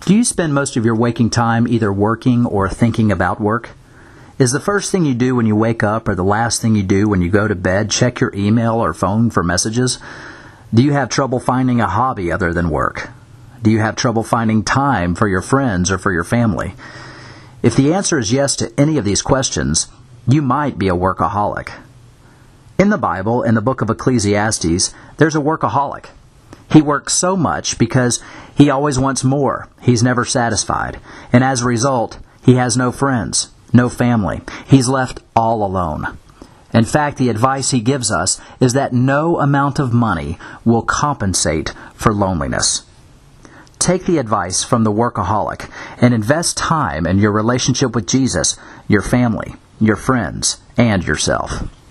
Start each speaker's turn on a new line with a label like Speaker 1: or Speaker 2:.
Speaker 1: Do you spend most of your waking time either working or thinking about work? Is the first thing you do when you wake up or the last thing you do when you go to bed check your email or phone for messages? Do you have trouble finding a hobby other than work? Do you have trouble finding time for your friends or for your family? If the answer is yes to any of these questions, you might be a workaholic. In the Bible, in the book of Ecclesiastes, there's a workaholic. He works so much because he always wants more. He's never satisfied. And as a result, he has no friends, no family. He's left all alone. In fact, the advice he gives us is that no amount of money will compensate for loneliness. Take the advice from the workaholic and invest time in your relationship with Jesus, your family, your friends, and yourself.